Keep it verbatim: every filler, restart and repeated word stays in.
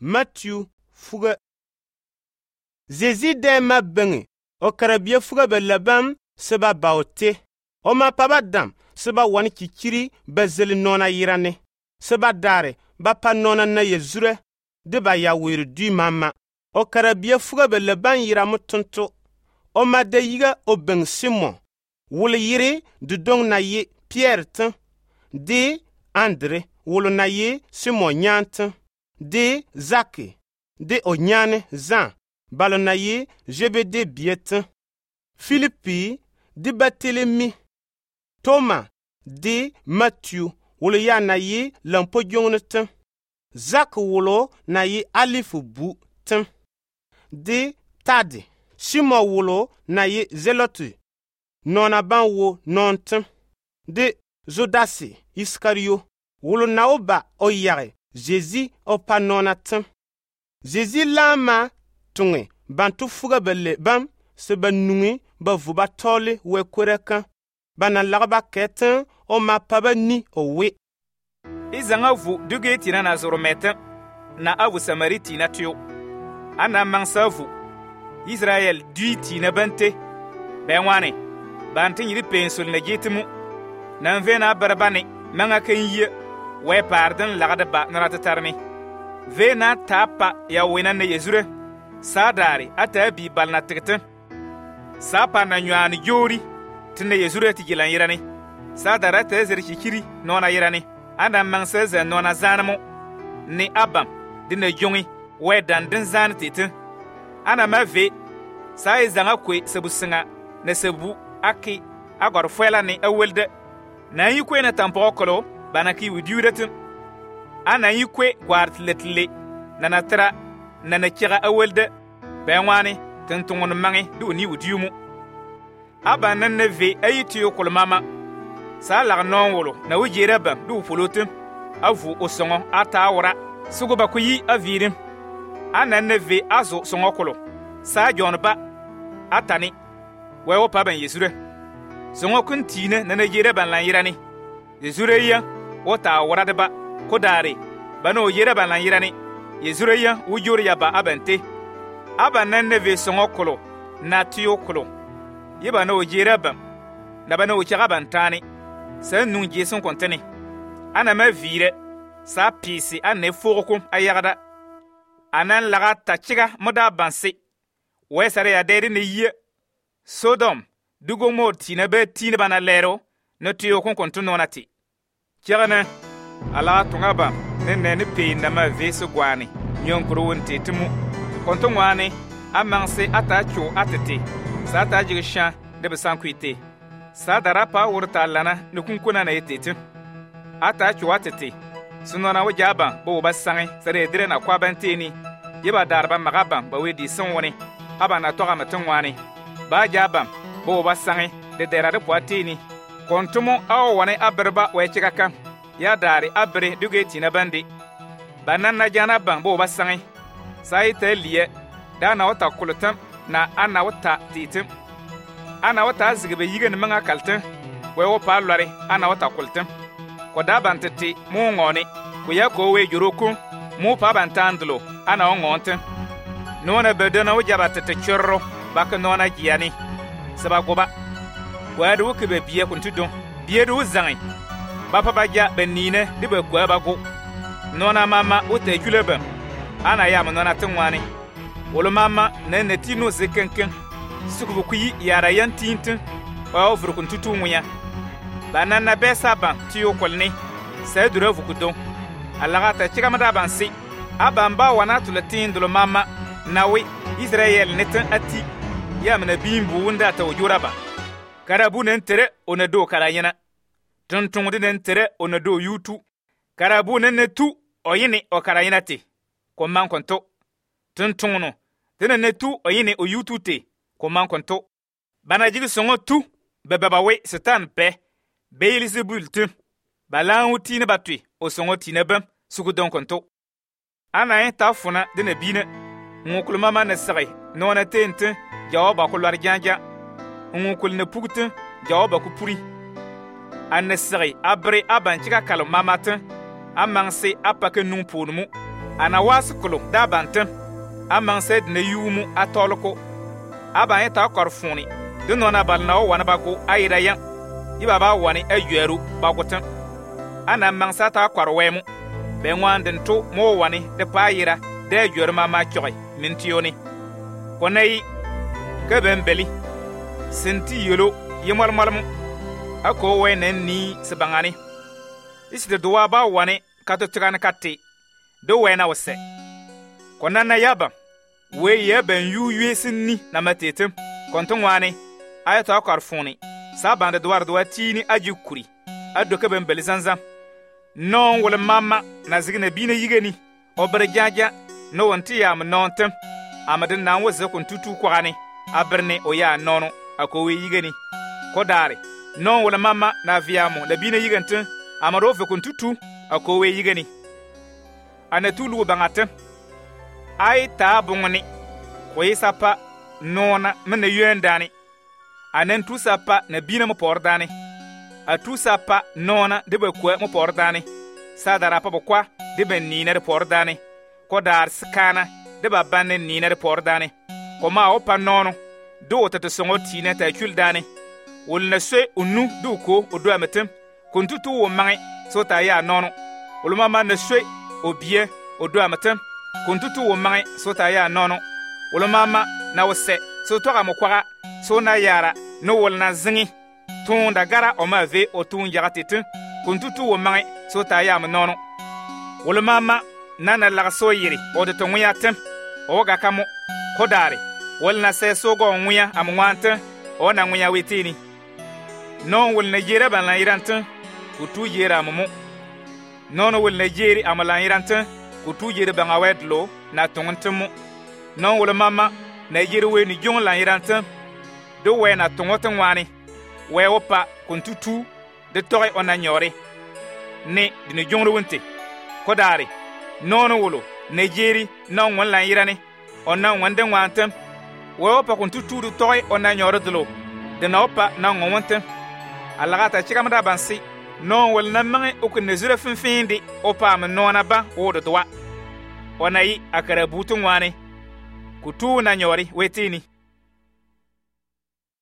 Matthieu fuga. Jésus de ma bengi o karabia fuga be labam seba baote. O ma paba dam seba wani kikiri bezeli nona yirane. Seba dare ba pa nona na yezure de ba ya wiru du mama. O karabia fuga be laban yira mutunto. O ma de yiga o beng Simon. Wul yiri du dong na ye Pierre tin. De André wul na ye Simon nyantin. De Zake. De Onyane Zan. Balo na ye Jebede bietin. Philippi de Barthélemy. Thomas de Matthieu wul ya na ye lampo jongnetin. Zak wulo na ye alifu bu tin. De Tade. Simon wulo na ye Zelote. Nona ban wo non tin. De Zodasi Iskario. Wulo na oba o yare. Jésus o pa nona tin. Jésus lama tunge. Bantu fuga bele bam. Se ba nungi ba vuba tole we kwereka. Bana lagba ketin o ma paba ni o we. Izanga vu duge tina na zoro metin. Na avu samariti na tuyo. Ana mansa vu. Israel dui tina bante. Benwane. Bantin yiri pensul na jitimu. Nan vena barabane. Manga kenye. We pardon lagada ba naratatarni. Vena tapa ya wena na yezure. Sadari ata bi balna tigtin. Sapa na nyuani jori. Tina yezure tigilan yirani. Sadara ta zeri kikiri nona yirani. Ana mansa za nona zanamo. Ni abam. Dina jongi. We dandin zan titin. Ana ma ve. Sa izanga kwe sebu singa. Na sebu aki. Agor fuela ni awelde. Na yi kwe na tampo kolo. Banaki widiuretin. Ana yi kwe kwart letle. Na natara. Na na kira awelde. Benwani. Tintungun mangi. Du ni widiumu. Aba nan na ve ayi tiyo kulmama. Sa lag non wolo. Na wujere bam. Du polotin. Avu osongo. Ata awra. Sugo bakuyi avirim. Ana na ve azo songo kolo. Sa jonba. Atani. Wewo paban yesure. Songo kun tine na na jere ban lan yirani. Yesure ya. Wota awra de ba. Kodare. Bano yere ban lan yirani. Yesure ya. Wujur ya ba abante. Aba nan na ve songo kolo. Na tiyo kolo. Yeba no jere bam. Na bano uchaga bantani. Sa nun jesun kontene. Ana ma vire. Sa pisi ane fokum ayagada. Anan laga tachiga moda bansi. Wesare ya deri ne ye. Sodom. Dugo mo tina be tina bana lero. No tiyo kon kontu nonati. Kirana. Ala tunga bam. Nene ni pe na ma vesu gwani. Nyonkuru wunte timu. Kontu ngwani. Amanse atacho atete. Sa ta jigishan debe sankuite. Sa darapa wurta lana nukunkuna na yetete. Atacho atete. Sunona wajaba bo basangi sare dire na kwa banteni. Yeba darba magaba ba wedi sonwoni. Aba na toga matungwani. Ba jaba bo basangi de derade poateni. Kontumo awo wane aberba wechikaka. Ya dari abre dugeti na bandi. Banana jana ban bo basangi. Saite liye dana wata kulutam na ana wata titim. Ana wata zigbe yigen manga kaltin. Wewo palware ana wata kultim. Ko daban tete mu ngoni ko ya ko we juroku mu pa bantandlo ana ongonte nona bedona wujaba tete chorro bak nona giani saba goba wadu ke be biye kuntudo biye du zangi ba pa baja benine de be ko bago nona mama wote kulebe ana ya mo nona tinwani wolo mama ne netino zekenken suku ku yi yara yantintin wa ofru kuntutu muya banana besa ban tiyo kolni sa dura vukudo alaga ta chikamada bansi abamba wana tulatin dulo mama nawe Israel netan ati ya mena bimbu wunda ta wujuraba karabu nentere onado karayena tuntungudi nentere onado yutu karabu nenetu oyini o karayena te ko man konto tuntungno tenenetu oyini o yutu te ko man konto banajigi songo tu bebabawe setan pe Beelzebul tu. Balan utine batui. O songo tine bam. Suku don konto. Ana en tafuna dine bine. Ngukul mama ne sari. Nona tente. Jawaba kulwar janja. Ngukul ne pugte. Jawaba kupuri. Ane sari. Abre aban chika kalo mama ten. Amanse apake numpunumu. ana waskulu da bantam amang sed na yumu atolko aba eta korfuni de nona balna o wana bako ayira yan iba ba wani ayueru bagotan ana mang sata korwemu be ngwanden to mo wani de payira de ayueru mama choy mintioni konai ka bembeli senti yolo yemal malmu ako wenen ni sebangani isde duwa ba wani kato tigana katti do wena wose konana yaba we yeben yu yesinni na matetem konton wani ayata akarfuni sabande duwar duwa tini ajukuri adoka bembeli zanzam non wala mama na zigna bina yigeni obere jaja no wanti yam nontem amadin nan wose kun tutu kwani aberne oya nono akowe yigeni kodare non wala mama na viamo la bina yigentin amaro fe kun tutu akowe yigeni anatulu bangata ay ta bungni koyi sapa nona mena yendani anen tu sapa na bina mo pordani a tu sapa nona de be ko mo pordani sadara pa bokwa de ben nina de pordani ko dar skana de babanne nina de pordani ko ma opa nono do tata songo tina ta kuldani wol na se unu du ko odo ametem kuntutu wo mangi so ta ya nono wol mama na se obie odo ametem kuntutu wo mangi so ta ya nono wol mama na wose so to ga mokwara so na yara no wol na zingi tunda gara o ma ve o tun yagatitin kuntutu wo mangi so ta ya nono wol mama nana la so yiri o de ton ya tem o ga kamo kodare wol na se so go nwya amwanta o na nwya wetini non wol na jera ban la irantin kutu jera mumu non wol na jeri amala irantin kutu jera ban awedlo na tongontumu non wol mama na jeri we ni jon la irantin do we na tongotan wani we opa kuntutu de toy ona nyore ne dini jonro wonte kodare non wolo na jeri non won la irani ona wande wantam we opa kuntutu de toy ona nyore dlo de na opa na ngwonte alagata chikamada bansi non wal na mange okune zura finfindi opa am nona ba odo doa onayi akara butun wani kutu na nyori wetini